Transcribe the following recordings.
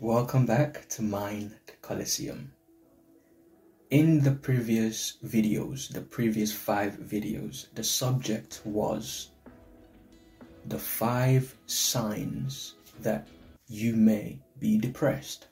Welcome back to Mind Coliseum. In the previous videos, the previous 5 videos, the subject was the 5 signs that you may be depressed.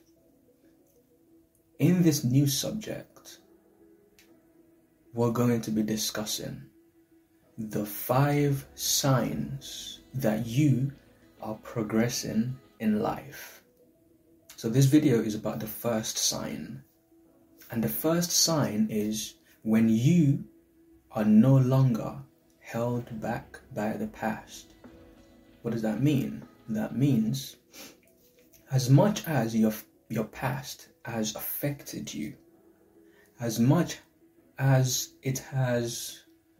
In this new subject, we're going to be discussing the 5 signs that you are progressing in life. So this video is about the first sign. And the first sign is when you are no longer held back by the past. What does that mean? That means as much as your past has affected you, as much as it has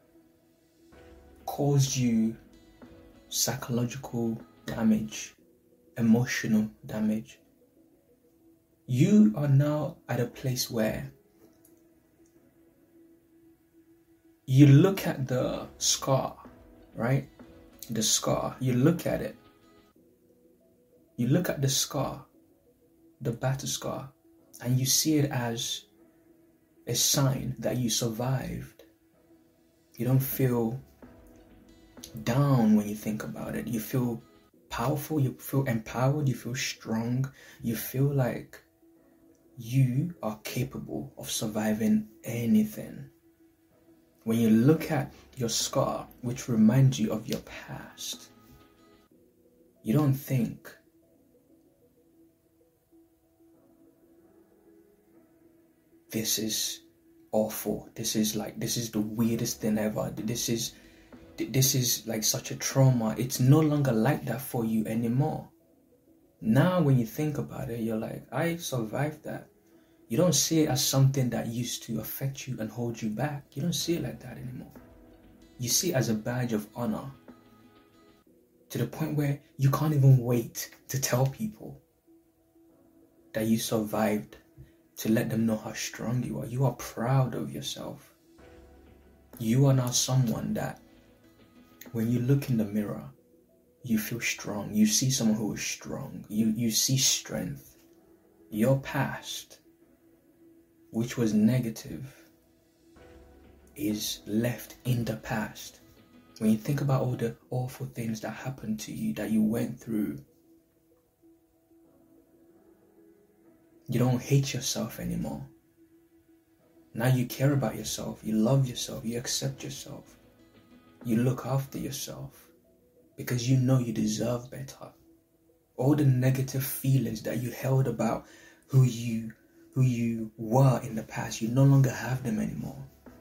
caused you psychological damage, emotional damage, you are now at a place where you look at the scar, right? The scar, you look at it. You look at the scar, the battle scar, and you see it as a sign that you survived. You don't feel down when you think about it. You feel powerful, you feel empowered, you feel strong, you feel like you are capable of surviving anything. When you look at your scar, which reminds you of your past, you don't think this is awful. This is the weirdest thing ever. This is like such a trauma. It's no longer like that for you anymore. Now when you think about it, you're like, I survived that. You don't see it as something that used to affect you and hold you back. You don't see it like that anymore. You see it as a badge of honor, to the point where you can't even wait to tell people that you survived, to let them know how strong you are. You are proud of yourself. You are now someone that when you look in the mirror, you feel strong. You see someone who is strong. You see strength. Your past, which was negative, is left in the past. When you think about all the awful things that happened to you, that you went through, you don't hate yourself anymore. Now you care about yourself. You love yourself. You accept yourself. You look after yourself because you know you deserve better. All the negative feelings that you held about who you were in the past, you no longer have them anymore.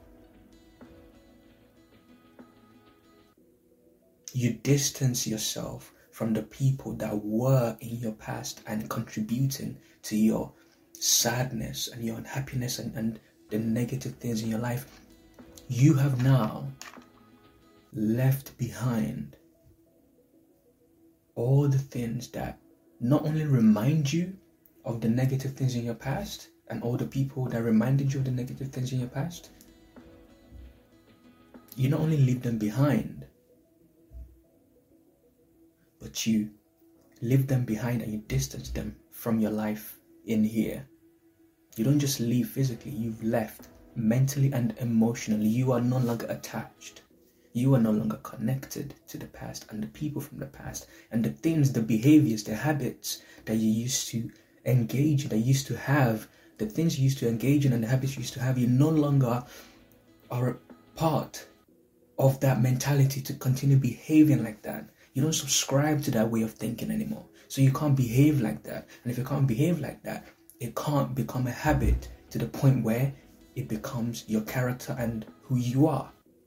You distance yourself from the people that were in your past and contributing to your sadness and your unhappiness and the negative things in your life. You have now left behind all the things that not only remind you of the negative things in your past and all the people that reminded you of the negative things in your past. You not only leave them behind, but you leave them behind and you distance them from your life in here. You don't just leave physically, you've left mentally and emotionally. You are no longer attached. You are no longer connected to the past and the people from the past and the things, the behaviors, the habits that you used to engage in, that you used to have, the things you used to engage in and the habits you used to have. You no longer are a part of that mentality to continue behaving like that. You don't subscribe to that way of thinking anymore. So you can't behave like that. And if you can't behave like that, it can't become a habit to the point where it becomes your character and who you are.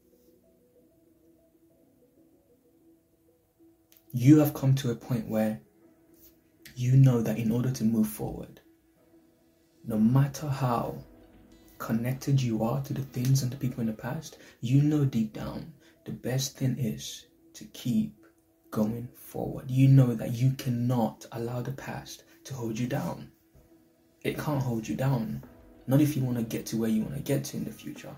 You have come to a point where you know that in order to move forward, no matter how connected you are to the things and the people in the past, you know deep down the best thing is to keep going forward. You know that you cannot allow the past to hold you down. It can't hold you down. Not if you want to get to where you want to get to in the future.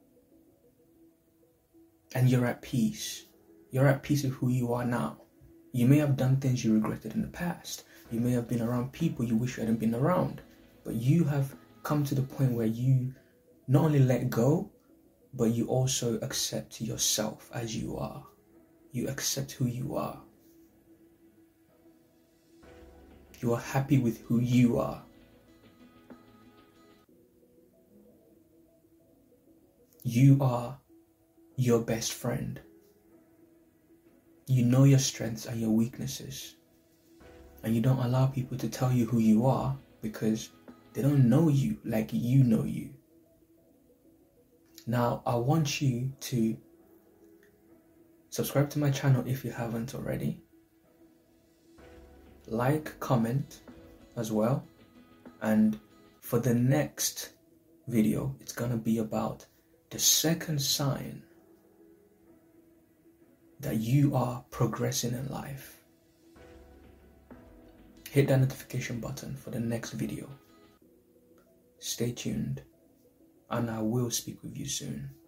And you're at peace. You're at peace with who you are now. You may have done things you regretted in the past. You may have been around people you wish you hadn't been around. But you have come to the point where you not only let go, but you also accept yourself as you are. You accept who you are. You are happy with who you are. You are your best friend. You know your strengths and your weaknesses. And you don't allow people to tell you who you are because they don't know you like you know you. Now, I want you to subscribe to my channel if you haven't already. Like, comment as well. And for the next video, it's going to be about the second sign that you are progressing in life. Hit that notification button for the next video. Stay tuned, and I will speak with you soon.